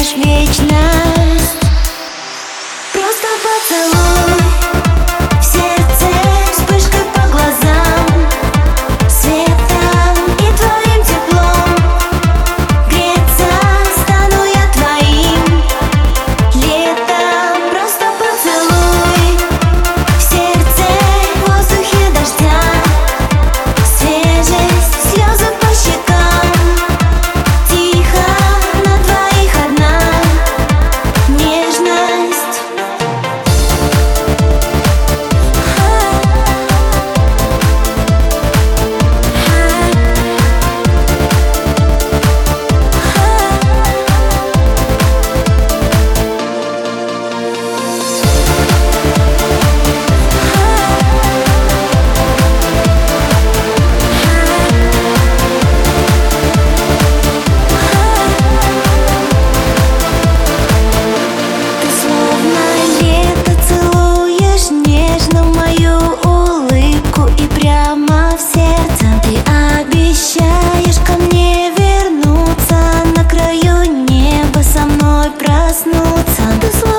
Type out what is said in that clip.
даришь вечность. Просто поцелуй в сердце, вспышкой по глазам, светом и твоим теплом. Греться стану я твоим летом. Просто поцелуй в сердце, в воздухе дождя, свежесть, слезы по щекам. Тихо на двоих одна нежность. Ты словно лето целуешь нежно мою улыбку и прямо в сердце. Ты обещаешь ко мне вернуться, на краю неба со мной проснуться. Ты